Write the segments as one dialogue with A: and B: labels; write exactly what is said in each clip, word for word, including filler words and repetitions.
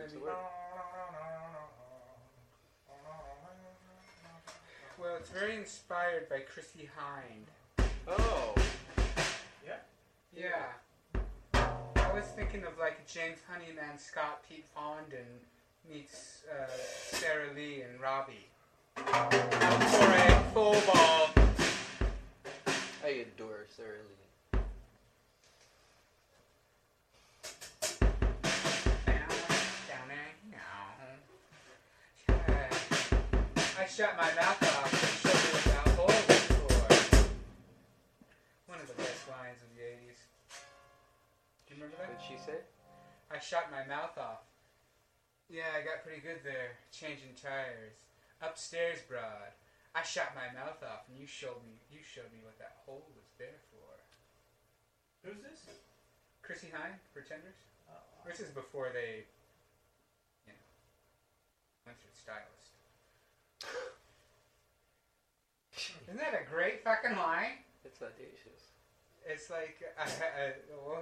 A: What's the word?
B: Well, it's very inspired by Chrissie Hynde.
A: Oh.
C: Yeah?
B: Yeah. I was thinking of like James Honeyman, Scott, Pete Fondon meets uh, Sarah Lee and Robbie. For a full ball.
A: I adore Sarah Lee.
B: I shut my mouth off and showed you what that hole was for. One of the best lines of the eighties. Do you remember that?
A: What did she say?
B: I shut my mouth off. Yeah, I got pretty good there, changing tires. Upstairs, broad. I shut my mouth off and you showed me you showed me what that hole was there for.
C: Who's this?
B: Chrissie Hynde, Pretenders?
C: Oh,
B: This is before they, you know, went through stylist. Isn't that a great fucking line?
A: It's audacious.
B: It's like, I, I, oh.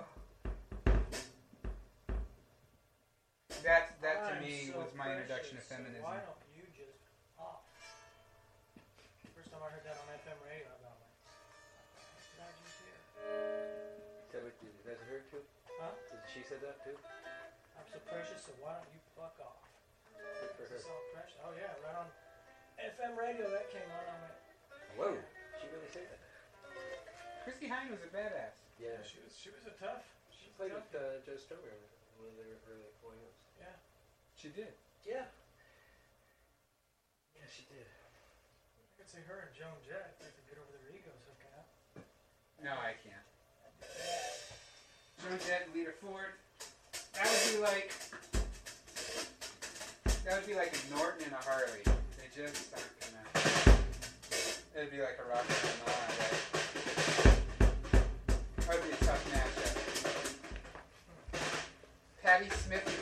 B: that, that to
C: I'm
B: me
C: so
B: was my introduction to
C: precious, so
B: feminism.
C: why don't you just pop? First time I heard that on F M radio, I got like, did I just hear?
A: Is that, what, is that her too?
C: Huh?
A: Did she say that too?
C: I'm so precious, so why don't you fuck off?
A: Good for her.
C: Is this all precious? Oh yeah, right on F M radio that came on. I went,
A: Whoa. She really say that?
B: Chrissie Hynde was a badass.
A: Yeah.
C: she was she was a tough.
A: She
C: She was
A: played
C: a
A: with
C: tough.
A: uh, Joe Strummer in one of their early poems.
C: Yeah.
B: She did.
A: Yeah. Yeah, she did.
C: I could see her and Joan Jett. They could get over their egos hooking up.
B: No, I can't. Joan Jett and Lita Ford. That would be like, that would be like a Norton and a Harley. They just aren't gonna. It'd be like a rock and roll, right? That would be a tough matchup. Patti Smith and